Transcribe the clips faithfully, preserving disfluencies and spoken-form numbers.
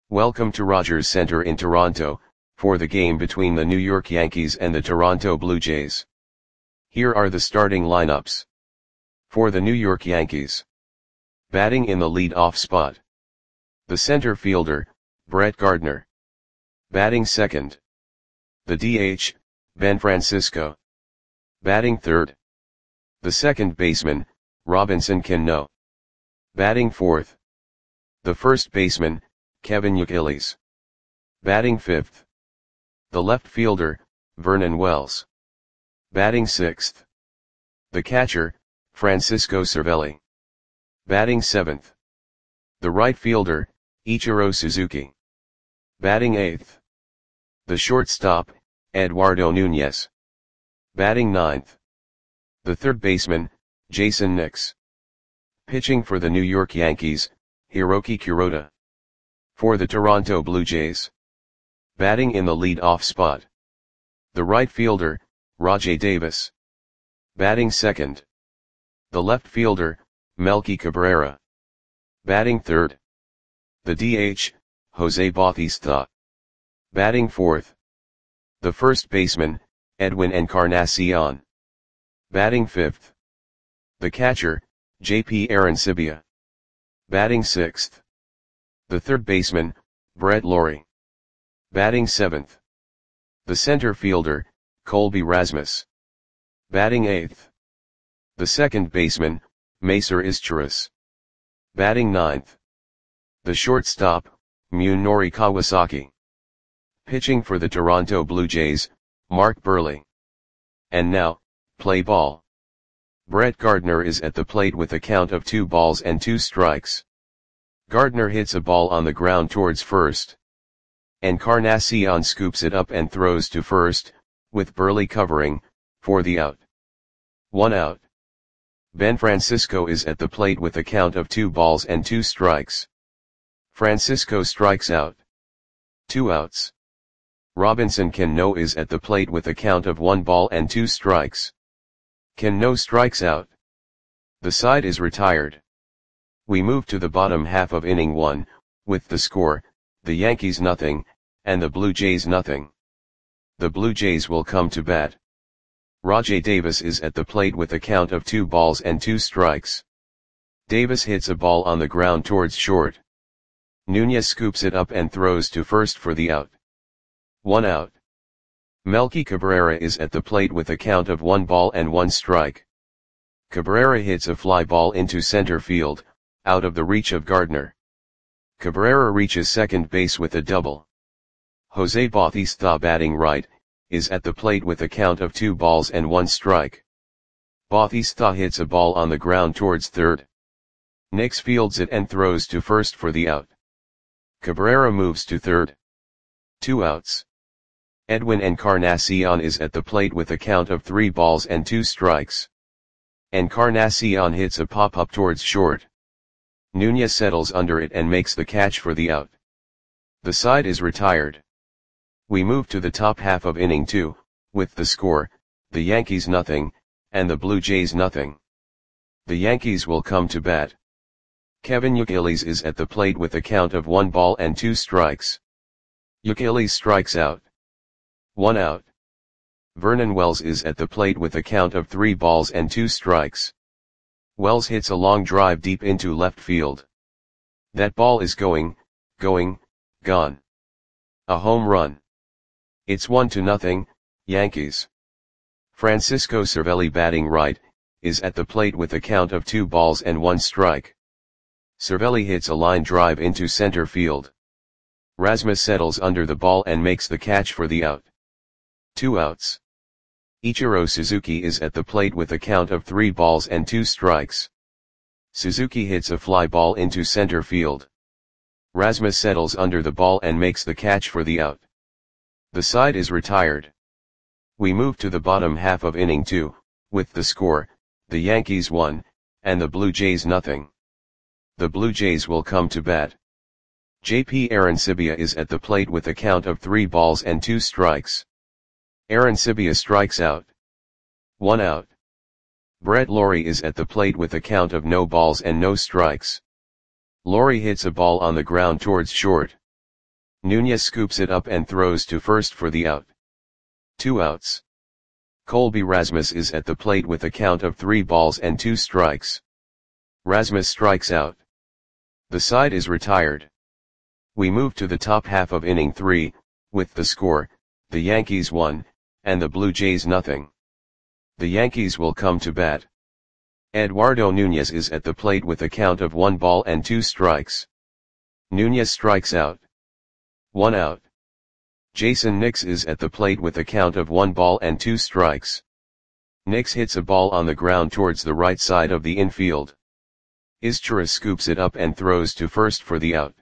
Welcome to Rogers Center in Toronto, for the game between the New York Yankees and the Toronto Blue Jays. Here are the starting lineups. For the New York Yankees. Batting in the lead-off spot. The center fielder, Brett Gardner. Batting second. The D H, Ben Francisco. Batting third. The second baseman, Robinson Cano. Batting fourth. The first baseman, Kevin Youkilis. Batting fifth. The left fielder, Vernon Wells. Batting sixth. The catcher, Francisco Cervelli. Batting seventh. The right fielder, Ichiro Suzuki. Batting eighth. The shortstop, Eduardo Nunez. Batting ninth. The third baseman, Jason Nix. Pitching for the New York Yankees, Hiroki Kuroda. For the Toronto Blue Jays. Batting in the lead-off spot. The right fielder, Rajai Davis. Batting second. The left fielder, Melky Cabrera. Batting third. The D H, Jose Bautista. Batting fourth. The first baseman, Edwin Encarnacion. Batting fifth. The catcher, J P Arencibia. Batting sixth. The third baseman, Brett Lawrie. Batting seventh. The center fielder, Colby Rasmus. Batting eighth. The second baseman, Macer Izturis. Batting ninth. The shortstop, Munenori Kawasaki. Pitching for the Toronto Blue Jays, Mark Buehrle. And now, play ball. Brett Gardner is at the plate with a count of two balls and two strikes. Gardner hits a ball on the ground towards first. Encarnacion scoops it up and throws to first, with Buehrle covering, for the out. One out. Ben Francisco is at the plate with a count of two balls and two strikes. Francisco strikes out. Two outs. Robinson Cano is at the plate with a count of one ball and two strikes. Cano strikes out. The side is retired. We move to the bottom half of inning one, with the score, the Yankees nothing, and the Blue Jays nothing. The Blue Jays will come to bat. Rajai Davis is at the plate with a count of two balls and two strikes. Davis hits a ball on the ground towards short. Nunez scoops it up and throws to first for the out. One out. Melky Cabrera is at the plate with a count of one ball and one strike. Cabrera hits a fly ball into center field, out of the reach of Gardner. Cabrera reaches second base with a double. Jose Bautista, batting right, is at the plate with a count of two balls and one strike. Bautista hits a ball on the ground towards third. Nix fields it and throws to first for the out. Cabrera moves to third. Two outs. Edwin Encarnacion is at the plate with a count of three balls and two strikes. Encarnacion hits a pop-up towards short. Nunez settles under it and makes the catch for the out. The side is retired. We move to the top half of inning two, with the score, the Yankees nothing, and the Blue Jays nothing. The Yankees will come to bat. Kevin Youkilis is at the plate with a count of one ball and two strikes. Youkilis strikes out. One out. Vernon Wells is at the plate with a count of three balls and two strikes. Wells hits a long drive deep into left field. That ball is going, going, gone. A home run. It's one to nothing, Yankees. Francisco Cervelli, batting right, is at the plate with a count of two balls and one strike. Cervelli hits a line drive into center field. Rasmus settles under the ball and makes the catch for the out. Two outs. Ichiro Suzuki is at the plate with a count of three balls and two strikes. Suzuki hits a fly ball into center field. Rasmus settles under the ball and makes the catch for the out. The side is retired. We move to the bottom half of inning two, with the score, the Yankees one, and the Blue Jays nothing. The Blue Jays will come to bat. J P Arencibia is at the plate with a count of three balls and two strikes. Arencibia strikes out. One out. Brett Lawrie is at the plate with a count of no balls and no strikes. Lawrie hits a ball on the ground towards short. Nunez scoops it up and throws to first for the out. Two outs. Colby Rasmus is at the plate with a count of three balls and two strikes. Rasmus strikes out. The side is retired. We move to the top half of inning three, with the score, the Yankees one, and the Blue Jays nothing. The Yankees will come to bat. Eduardo Nunez is at the plate with a count of one ball and two strikes. Nunez strikes out. One out. Jason Nix is at the plate with a count of one ball and two strikes. Nix hits a ball on the ground towards the right side of the infield. Izturis scoops it up and throws to first for the out.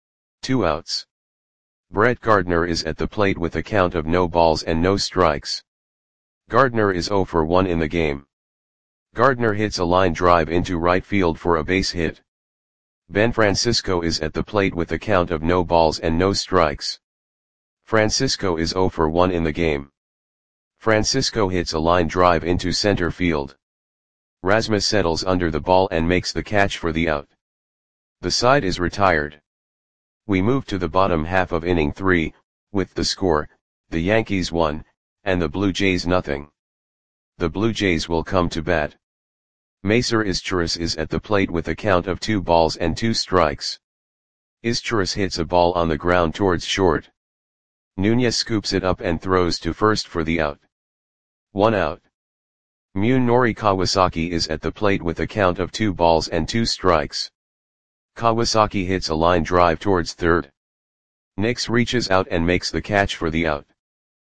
Two outs. Brett Gardner is at the plate with a count of no balls and no strikes. Gardner is zero for one in the game. Gardner hits a line drive into right field for a base hit. Ben Francisco is at the plate with a count of no balls and no strikes. Francisco is zero for one in the game. Francisco hits a line drive into center field. Rasmus settles under the ball and makes the catch for the out. The side is retired. We move to the bottom half of inning three, with the score, the Yankees one, and the Blue Jays nothing. The Blue Jays will come to bat. Macer Izturis is at the plate with a count of two balls and two strikes. Izturis hits a ball on the ground towards short. Nunez scoops it up and throws to first for the out. One out. Munenori Kawasaki is at the plate with a count of two balls and two strikes. Kawasaki hits a line drive towards third. Nix reaches out and makes the catch for the out.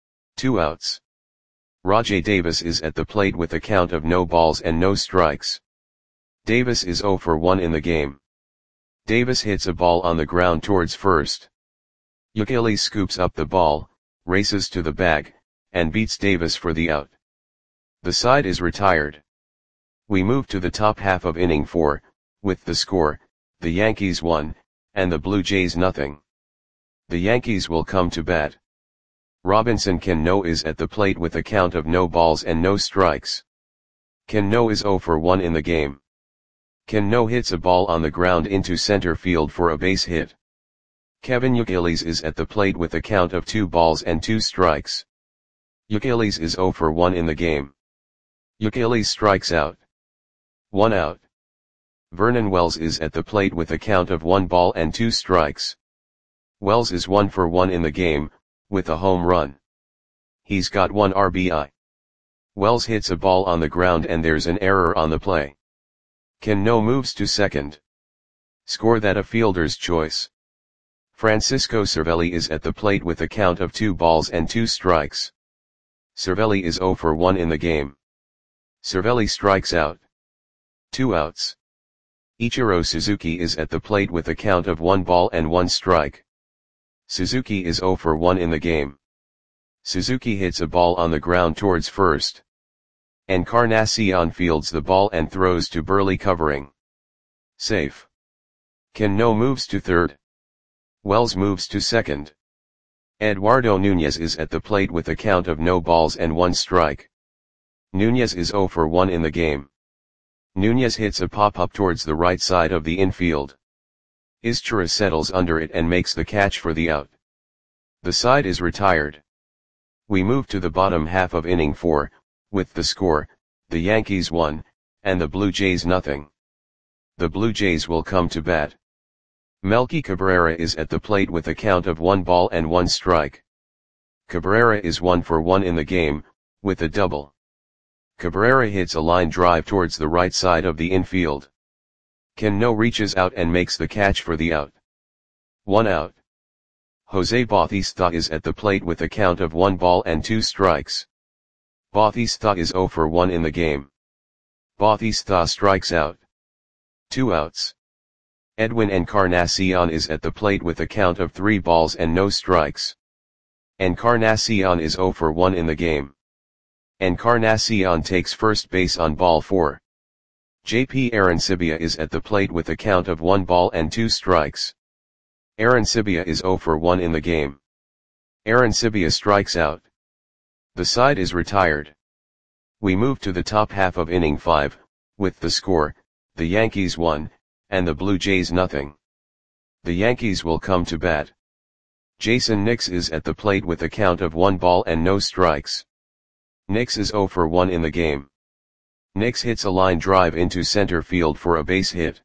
Two outs. Rajai Davis is at the plate with a count of no balls and no strikes. Davis is zero for one in the game. Davis hits a ball on the ground towards first. Youkilis scoops up the ball, races to the bag, and beats Davis for the out. The side is retired. We move to the top half of inning four, with the score, the Yankees one, and the Blue Jays nothing. The Yankees will come to bat. Robinson Cano is at the plate with a count of no balls and no strikes. Cano is zero for one in the game. Cano hits a ball on the ground into center field for a base hit. Kevin Youkilis is at the plate with a count of two balls and two strikes. Youkilis is zero for one in the game. Youkilis strikes out. One out. Vernon Wells is at the plate with a count of one ball and two strikes. Wells is one for one in the game, with a home run. He's got one R B I. Wells hits a ball on the ground and there's an error on the play. Cano moves to second. Score that a fielder's choice. Francisco Cervelli is at the plate with a count of two balls and two strikes. Cervelli is zero for one in the game. Cervelli strikes out. Two outs. Ichiro Suzuki is at the plate with a count of one ball and one strike. Suzuki is zero for one in the game. Suzuki hits a ball on the ground towards first. Encarnacion fields the ball and throws to Burley covering. Safe. Cano moves to third. Wells moves to second. Eduardo Nunez is at the plate with a count of no balls and one strike. Nunez is zero for one in the game. Nunez hits a pop-up towards the right side of the infield. Izturis settles under it and makes the catch for the out. The side is retired. We move to the bottom half of inning four, with the score, the Yankees one, and the Blue Jays nothing. The Blue Jays will come to bat. Melky Cabrera is at the plate with a count of one ball and one strike. Cabrera is one for one in the game, with a double. Cabrera hits a line drive towards the right side of the infield. Cano reaches out and makes the catch for the out. One out. Jose Bautista is at the plate with a count of one ball and two strikes. Bautista is zero for one in the game. Bautista strikes out. Two outs. Edwin Encarnacion is at the plate with a count of three balls and no strikes. Encarnacion is zero for one in the game. Encarnacion takes first base on ball four. J P Arancibia is at the plate with a count of one ball and two strikes. Arancibia is zero for one in the game. Arancibia strikes out. The side is retired. We move to the top half of inning five, with the score, the Yankees one, and the Blue Jays nothing. The Yankees will come to bat. Jason Nix is at the plate with a count of one ball and no strikes. Nix is zero for one in the game. Nix hits a line drive into center field for a base hit.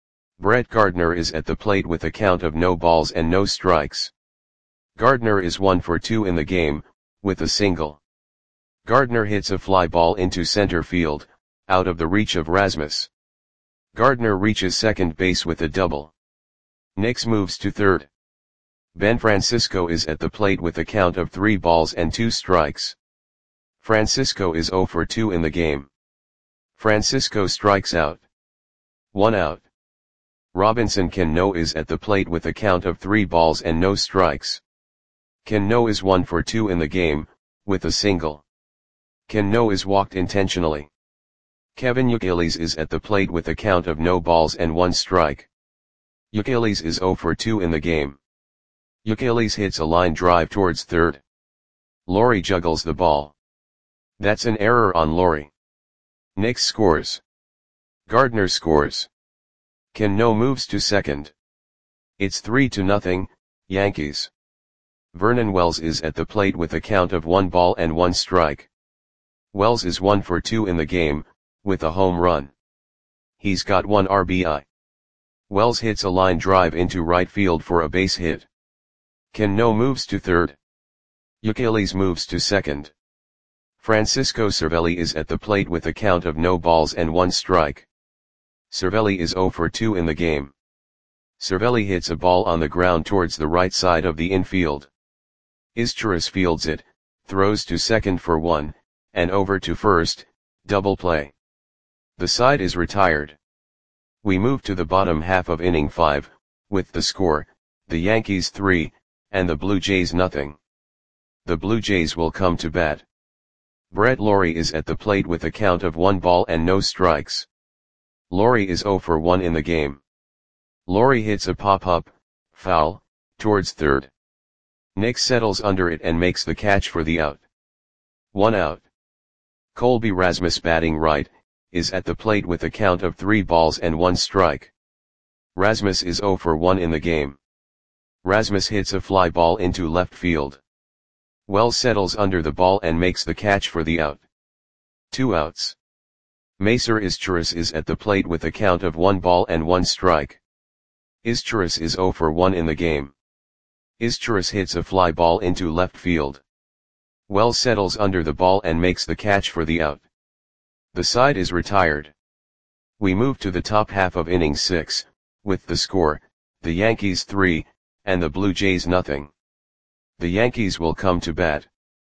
Brett Gardner is at the plate with a count of no balls and no strikes. Gardner is one for two in the game, with a single. Gardner hits a fly ball into center field, out of the reach of Rasmus. Gardner reaches second base with a double. Nix moves to third. Ben Francisco is at the plate with a count of three balls and two strikes. Francisco is zero for two in the game. Francisco strikes out. One out. Robinson Cano is at the plate with a count of three balls and no strikes. Cano is one for two in the game, with a single. Cano is walked intentionally. Kevin Youkilis is at the plate with a count of no balls and one strike. Youkilis is zero for two in the game. Youkilis hits a line drive towards third. Laurie juggles the ball. That's an error on Laurie. Nix scores. Gardner scores. Cano moves to second. It's three to nothing, Yankees. Vernon Wells is at the plate with a count of one ball and one strike. Wells is one for two in the game, with a home run. He's got one R B I. Wells hits a line drive into right field for a base hit. Cano moves to third. Youkilis moves to second. Francisco Cervelli is at the plate with a count of no balls and one strike. Cervelli is zero for two in the game. Cervelli hits a ball on the ground towards the right side of the infield. Izturis fields it, throws to second for one, and over to first, double play. The side is retired. We move to the bottom half of inning five, with the score, the Yankees three, and the Blue Jays nothing. The Blue Jays will come to bat. Brett Laurie is at the plate with a count of one ball and no strikes. Laurie is zero for one in the game. Laurie hits a pop-up, foul, towards third. Nix settles under it and makes the catch for the out. One out. Colby Rasmus, batting right, is at the plate with a count of three balls and one strike. Rasmus is zero for one in the game. Rasmus hits a fly ball into left field. Wells settles under the ball and makes the catch for the out. Two outs. Macer Izturis is at the plate with a count of one ball and one strike. Izturis is zero for one in the game. Izturis hits a fly ball into left field. Wells settles under the ball and makes the catch for the out. The side is retired. We move to the top half of inning six, with the score, the Yankees three, and the Blue Jays nothing. The Yankees will come to bat.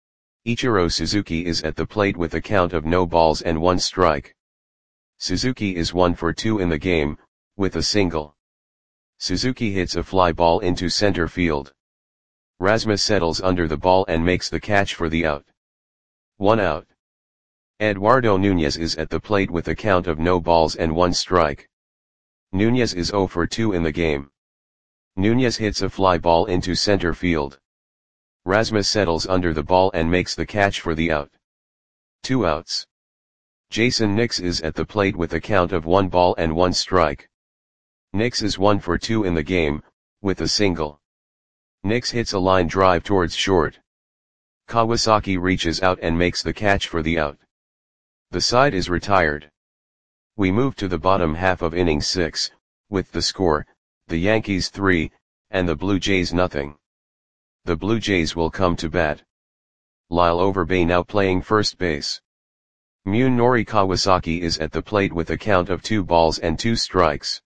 Ichiro Suzuki is at the plate with a count of no balls and one strike. Suzuki is one for two in the game, with a single. Suzuki hits a fly ball into center field. Rasmus settles under the ball and makes the catch for the out. One out. Eduardo Nunez is at the plate with a count of no balls and one strike. Nunez is zero for two in the game. Nunez hits a fly ball into center field. Rasmus settles under the ball and makes the catch for the out. Two outs. Jason Nix is at the plate with a count of one ball and one strike. Nix is one for two in the game, with a single. Nix hits a line drive towards short. Kawasaki reaches out and makes the catch for the out. The side is retired. We move to the bottom half of inning six, with the score, the Yankees three, and the Blue Jays nothing. The Blue Jays will come to bat. Lyle Overbay now playing first base. Munenori Kawasaki is at the plate with a count of two balls and two strikes.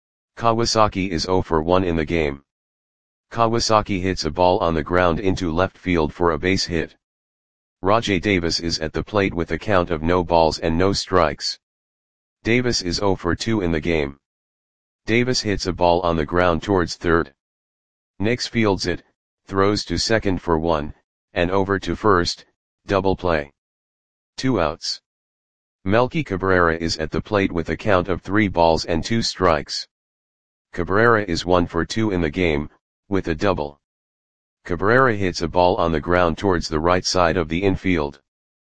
Kawasaki is zero for one in the game. Kawasaki hits a ball on the ground into left field for a base hit. Rajai Davis is at the plate with a count of no balls and no strikes. Davis is zero for two in the game. Davis hits a ball on the ground towards third. Nix fields it, throws to second for one, and over to first, double play. Two outs. Melky Cabrera is at the plate with a count of three balls and two strikes. Cabrera is one for two in the game, with a double. Cabrera hits a ball on the ground towards the right side of the infield.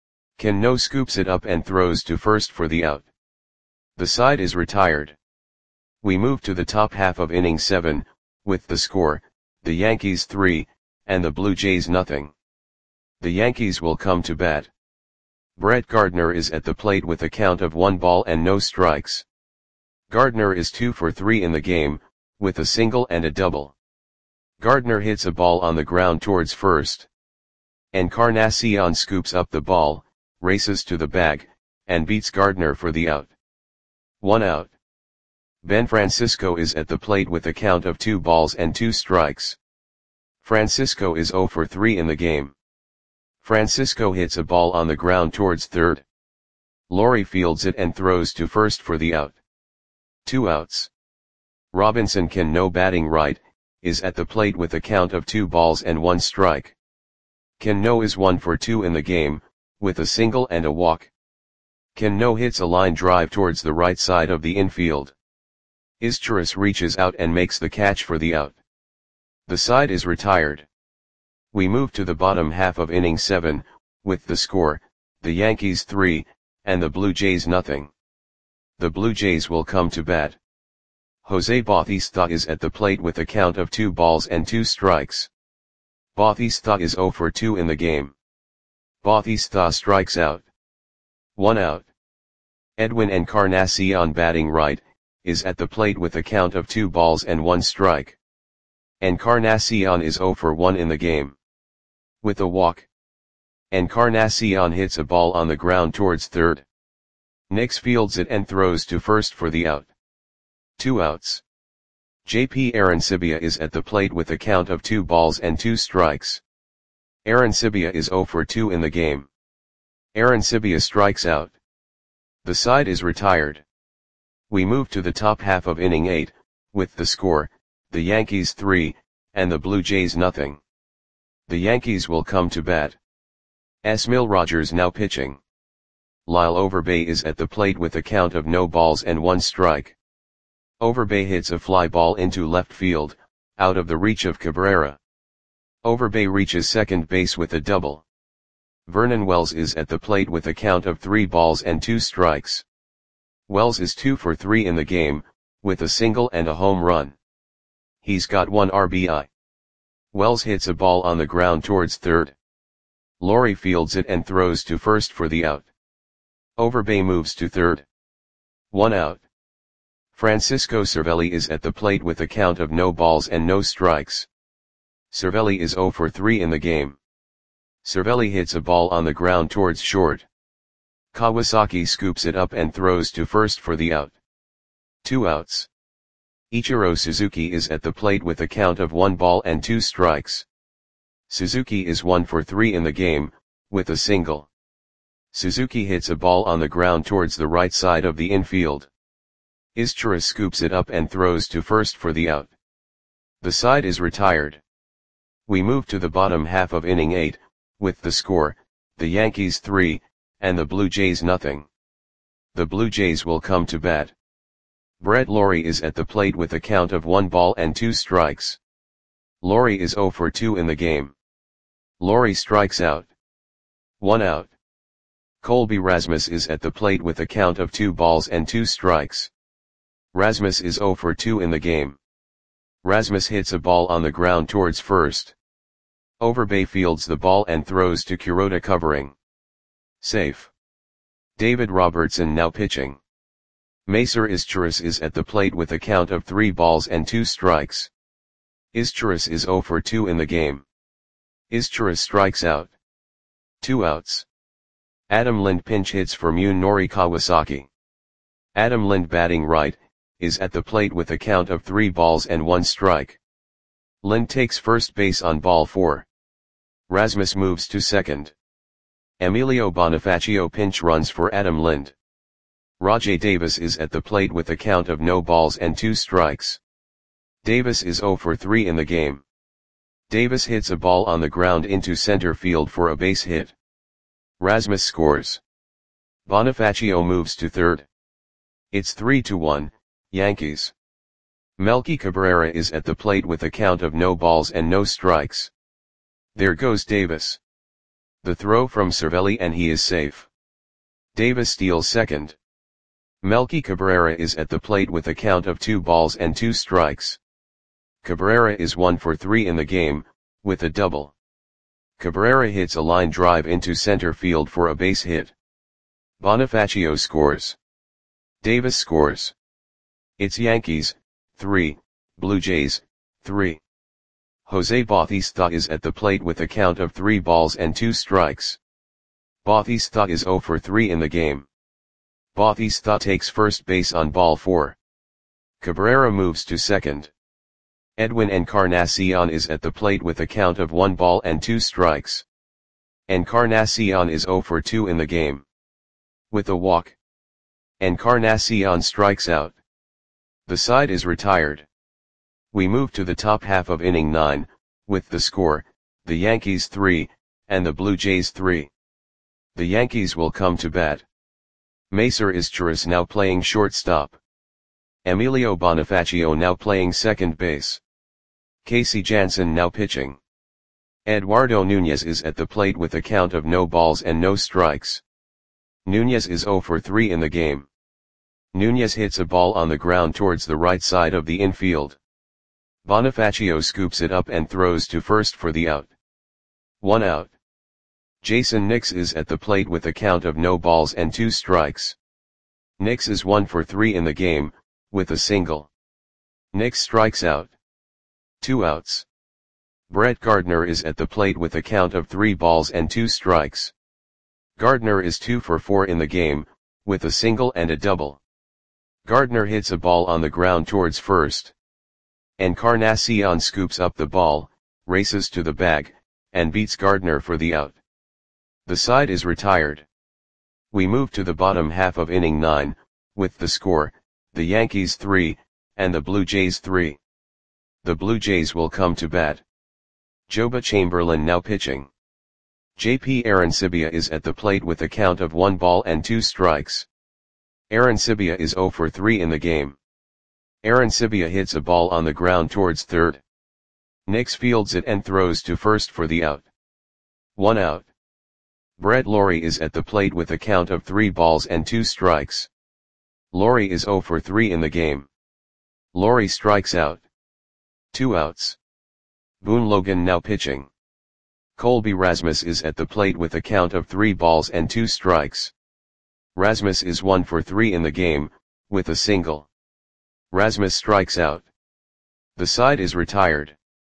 Cano scoops it up and throws to first for the out. The side is retired. We move to the top half of inning seven, with the score, the Yankees three, and the Blue Jays nothing. The Yankees will come to bat. Brett Gardner is at the plate with a count of one ball and no strikes. Gardner is two for three in the game, with a single and a double. Gardner hits a ball on the ground towards first. Encarnacion scoops up the ball, races to the bag, and beats Gardner for the out. One out. Ben Francisco is at the plate with a count of two balls and two strikes. Francisco is zero for three in the game. Francisco hits a ball on the ground towards third. Lowrie fields it and throws to first for the out. Two outs. Robinson Cano, batting right, is at the plate with a count of two balls and one strike. Cano is one for two in the game, with a single and a walk. Cano hits a line drive towards the right side of the infield. Izturis reaches out and makes the catch for the out. The side is retired. We move to the bottom half of inning seven, with the score, the Yankees three, and the Blue Jays nothing. The Blue Jays will come to bat. Jose Bautista is at the plate with a count of two balls and two strikes. Bautista is zero for two in the game. Bautista strikes out. One out. Edwin Encarnacion, batting right, is at the plate with a count of two balls and one strike. Encarnacion is zero for one in the game. With a walk. Encarnacion hits a ball on the ground towards third. Nix fields it and throws to first for the out. Two outs. J P Arencibia is at the plate with a count of two balls and two strikes. Arencibia is zero for two in the game. Arencibia strikes out. The side is retired. We move to the top half of inning eight, with the score, the Yankees three, and the Blue Jays nothing. The Yankees will come to bat. Esmil Rogers now pitching. Lyle Overbay is at the plate with a count of no balls and one strike. Overbay hits a fly ball into left field, out of the reach of Cabrera. Overbay reaches second base with a double. Vernon Wells is at the plate with a count of three balls and two strikes. Wells is two for three in the game, with a single and a home run. He's got one R B I. Wells hits a ball on the ground towards third. Lowrie fields it and throws to first for the out. Overbay moves to third. One out. Francisco Cervelli is at the plate with a count of no balls and no strikes. Cervelli is zero for three in the game. Cervelli hits a ball on the ground towards short. Kawasaki scoops it up and throws to first for the out. Two outs. Ichiro Suzuki is at the plate with a count of one ball and two strikes. Suzuki is one for three in the game, with a single. Suzuki hits a ball on the ground towards the right side of the infield. Izturis scoops it up and throws to first for the out. The side is retired. We move to the bottom half of inning eight, with the score, the Yankees three, and the Blue Jays nothing. The Blue Jays will come to bat. Brett Lawrie is at the plate with a count of one ball and two strikes. Lawrie is zero for two in the game. Lawrie strikes out. One out. Colby Rasmus is at the plate with a count of two balls and two strikes. Rasmus is zero for two in the game. Rasmus hits a ball on the ground towards first. Overbay fields the ball and throws to Kuroda covering. Safe. David Robertson now pitching. Macer Izturis is at the plate with a count of three balls and two strikes. Izturis is zero for two in the game. Izturis strikes out. Two outs. Adam Lind pinch hits for Munenori Kawasaki. Adam Lind, batting right, is at the plate with a count of three balls and one strike. Lind takes first base on ball four. Rasmus moves to second. Emilio Bonifacio pinch runs for Adam Lind. Rajai Davis is at the plate with a count of no balls and two strikes. Davis is zero for three in the game. Davis hits a ball on the ground into center field for a base hit. Rasmus scores. Bonifacio moves to third. It's three to one, Yankees. Melky Cabrera is at the plate with a count of no balls and no strikes. There goes Davis. The throw from Cervelli and he is safe. Davis steals second. Melky Cabrera is at the plate with a count of two balls and two strikes. Cabrera is one for three in the game, with a double. Cabrera hits a line drive into center field for a base hit. Bonifacio scores. Davis scores. It's Yankees, three, Blue Jays, three. Jose Bautista is at the plate with a count of three balls and two strikes. Bautista is zero for three in the game. Bautista takes first base on ball four. Cabrera moves to second. Edwin Encarnacion is at the plate with a count of one ball and two strikes. Encarnacion is zero for two in the game. With a walk, Encarnacion strikes out. The side is retired. We move to the top half of inning nine, with the score, the Yankees three, and the Blue Jays three. The Yankees will come to bat. Macer Izturis now playing shortstop. Emilio Bonifacio now playing second base. Casey Janssen now pitching. Eduardo Nunez is at the plate with a count of no balls and no strikes. Nunez is zero for three in the game. Nunez hits a ball on the ground towards the right side of the infield. Bonifacio scoops it up and throws to first for the out. One out. Jason Nix is at the plate with a count of no balls and two strikes. Nix is one for three in the game, with a single. Nix strikes out. Two outs. Brett Gardner is at the plate with a count of three balls and two strikes. Gardner is two for four in the game, with a single and a double. Gardner hits a ball on the ground towards first. Encarnacion scoops up the ball, races to the bag, and beats Gardner for the out. The side is retired. We move to the bottom half of inning nine, with the score, the Yankees three, and the Blue Jays three. The Blue Jays will come to bat. Joba Chamberlain now pitching. J P Arancibia is at the plate with a count of one ball and two strikes. Arancibia is zero for three in the game. Arancibia hits a ball on the ground towards third. Nix fields it and throws to first for the out. One out. Brett Lawrie is at the plate with a count of three balls and two strikes. Lawrie is zero for three in the game. Lawrie strikes out. Two outs. Boone Logan now pitching. Colby Rasmus is at the plate with a count of three balls and two strikes. Rasmus is one for three in the game, with a single. Rasmus strikes out. The side is retired.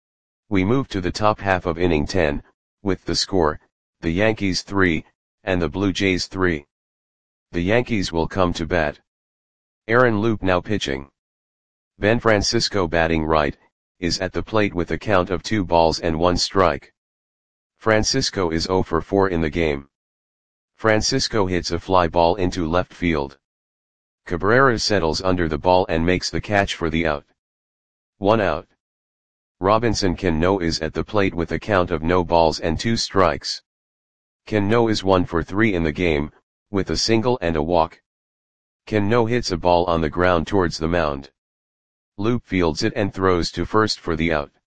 We move to the top half of inning ten, with the score, the Yankees three, and the Blue Jays three. The Yankees will come to bat. Aaron Loup now pitching. Ben Francisco batting right, is at the plate with a count of two balls and one strike. Francisco is zero for four in the game. Francisco hits a fly ball into left field. Cabrera settles under the ball and makes the catch for the out. One out. Robinson Cano is at the plate with a count of no balls and two strikes. Cano is one for three in the game, with a single and a walk. Cano hits a ball on the ground towards the mound. Loup fields it and throws to first for the out.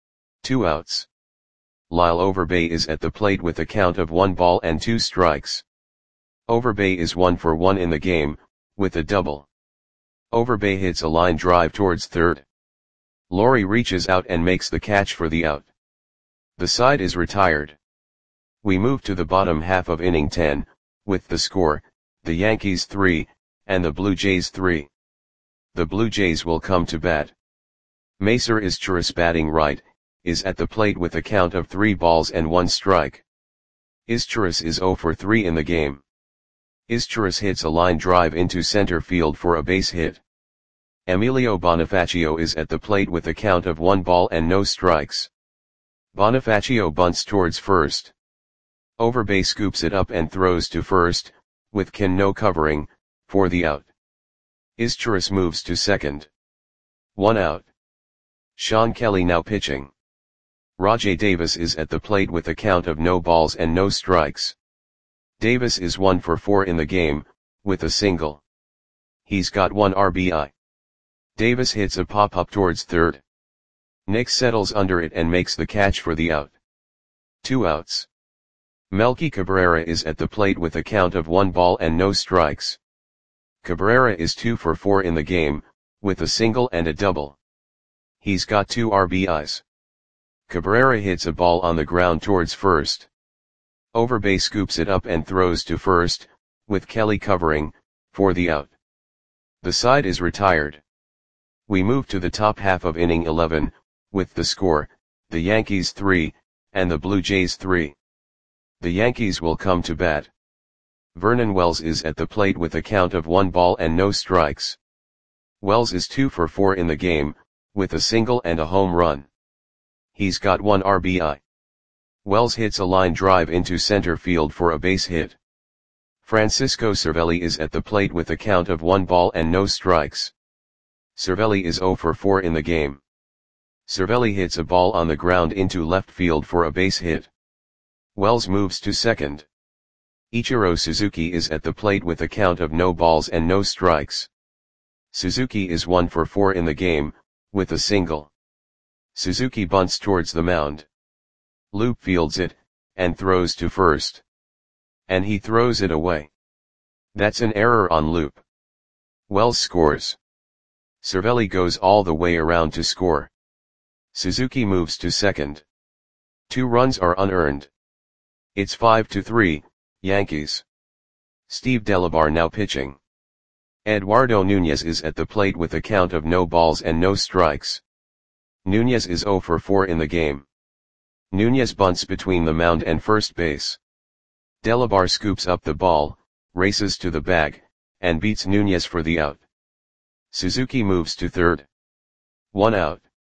Two outs. Lyle Overbay is at the plate with a count of one ball and two strikes. Overbay is one for one in the game, with a double. Overbay hits a line drive towards third. Lawrie reaches out and makes the catch for the out. The side is retired. We move to the bottom half of inning ten, with the score, the Yankees three, and the Blue Jays three. The Blue Jays will come to bat. Macer Izturis batting right, is at the plate with a count of three balls and one strike. Izturis is zero for three in the game. Izturis hits a line drive into center field for a base hit. Emilio Bonifacio is at the plate with a count of one ball and no strikes. Bonifacio bunts towards first. Overbay scoops it up and throws to first, with Cano covering, for the out. Izturis moves to second. One out. Sean Kelly now pitching. Rajai Davis is at the plate with a count of no balls and no strikes. Davis is one for four in the game, with a single. He's got one R B I. Davis hits a pop-up towards third. Nix settles under it and makes the catch for the out. Two outs. Melky Cabrera is at the plate with a count of one ball and no strikes. Cabrera is two for four in the game, with a single and a double. He's got two R B Is. Cabrera hits a ball on the ground towards first. Overbay scoops it up and throws to first, with Kelly covering, for the out. The side is retired. We move to the top half of inning eleven, with the score, the Yankees three, and the Blue Jays three. The Yankees will come to bat. Vernon Wells is at the plate with a count of one ball and no strikes. Wells is two for four in the game, with a single and a home run. He's got one R B I. Wells hits a line drive into center field for a base hit. Francisco Cervelli is at the plate with a count of one ball and no strikes. Cervelli is zero for four in the game. Cervelli hits a ball on the ground into left field for a base hit. Wells moves to second. Ichiro Suzuki is at the plate with a count of no balls and no strikes. Suzuki is one for four in the game, with a single. Suzuki bunts towards the mound. Loup fields it, and throws to first. And he throws it away. That's an error on Loup. Wells scores. Cervelli goes all the way around to score. Suzuki moves to second. Two runs are unearned. It's five to three, Yankees. Steve Delabar now pitching. Eduardo Nunez is at the plate with a count of no balls and no strikes. Nunez is zero for four in the game. Nunez bunts between the mound and first base. Delabar scoops up the ball, races to the bag, and beats Nunez for the out. Suzuki moves to third. One out.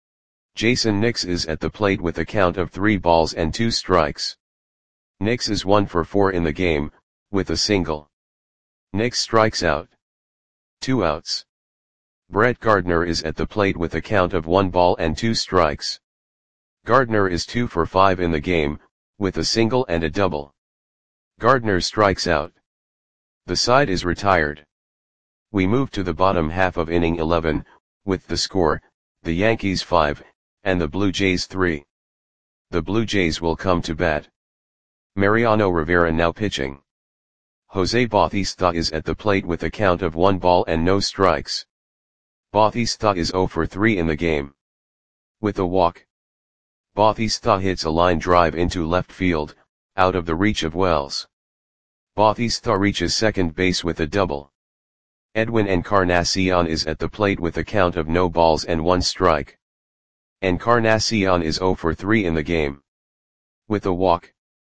Jason Nix is at the plate with a count of three balls and two strikes. Nix is one for four in the game, with a single. Nix strikes out. Two outs. Brett Gardner is at the plate with a count of one ball and two strikes. Gardner is two for five in the game, with a single and a double. Gardner strikes out. The side is retired. We move to the bottom half of inning eleven, with the score, the Yankees five, and the Blue Jays three. The Blue Jays will come to bat. Mariano Rivera now pitching. Jose Bautista is at the plate with a count of one ball and no strikes. Bautista is zero for three in the game. With a walk. Bautista hits a line drive into left field, out of the reach of Wells. Bautista reaches second base with a double. Edwin Encarnacion is at the plate with a count of no balls and one strike. Encarnacion is zero for three in the game. With a walk.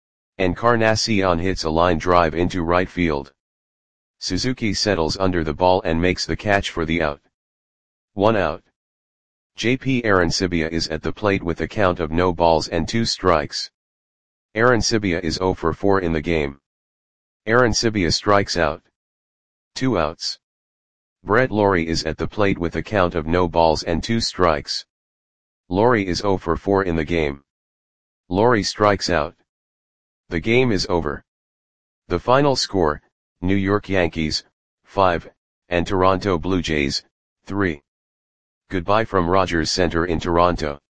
Encarnacion hits a line drive into right field. Suzuki settles under the ball and makes the catch for the out. One out. J P Arancibia is at the plate with a count of no balls and two strikes. Arancibia is zero for four in the game. Arancibia strikes out. Two outs. Brett Lawrie is at the plate with a count of no balls and two strikes. Lawrie is zero for four in the game. Lawrie strikes out. The game is over. The final score, New York Yankees, five, and Toronto Blue Jays, three. Goodbye from Rogers Center in Toronto.